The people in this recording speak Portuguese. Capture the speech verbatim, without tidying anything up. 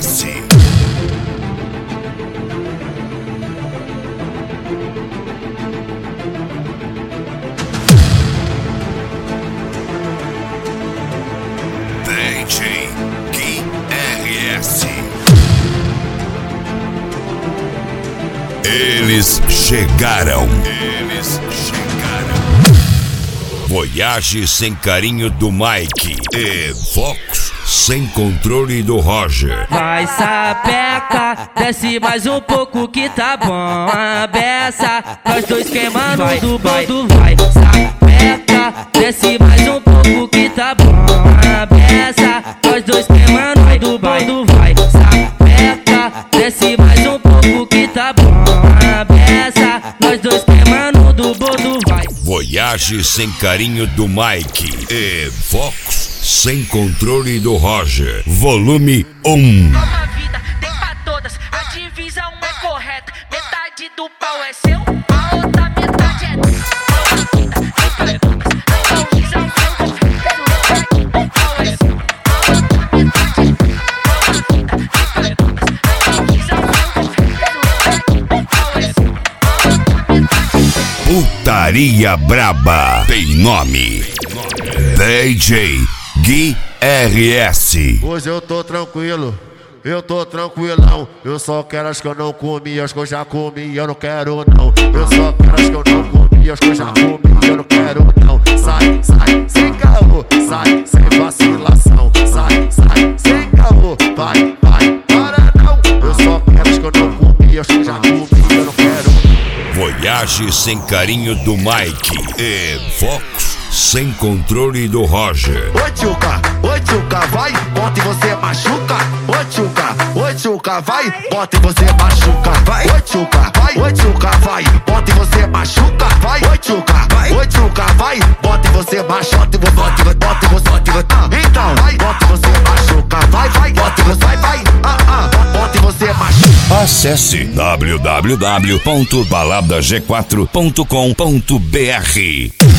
S. D J Gui R S. Eles chegaram. Eles chegaram. Voyage sem carinho do Mike e Fox sem controle do Roger. Vai sapeca, desce mais um pouco que tá bom a beça. Nós dois queimando do bando. Vai sapeca, desce mais um pouco que tá bom a beça. Nós dois queimando do bando. Vai sapeca, desce mais um pouco que tá bom a beça. Nós dois queimando do bando. Vai Voyage sem carinho do Mike e Fox sem controle do Roger. Volume um. Nova vida tem pra todas, a divisão é correta. Metade do pau é seu, a outra metade é tua. Nova vida tem pra todas, a divisão é correta. O pau é seu, a outra metade é tua. Nova vida tem pra todas, a divisão é correta. O pau é seu, a outra metade é tua. Putaria braba tem nome. D J Gui R S. Hoje eu tô tranquilo, eu tô tranquilão. Eu só quero as que eu não comi, as que eu já comi, eu não quero não. Eu só quero as que eu não comi, as que eu já comi, eu não quero não. Sai, sai, sem caô, sai, sem vacilação. Sai, sai, sem caô, vai, vai, para não. Eu só quero as que eu não comi, as que eu já comi, eu não quero. Voyage sem carinho do Mike e Fox sem controle do Roger. Oi tchuca, oi tchuca, vai, bota e você machuca. Oi tchuca, oi tchuca, vai, bota e você machuca. Vai, oi tchuca, vai, oi tchuca, vai, bota e você machuca. Vai, oi tchuca, vai, oi tchuca, vai, bota e você machuca. Bota e você, bota e você, bota e você. Então, vai, bota e você machuca. Vai, vai, bota e você, vai, vai, ah, ah, bota e você machuca. Acesse w w w ponto balada g quatro ponto com ponto b r.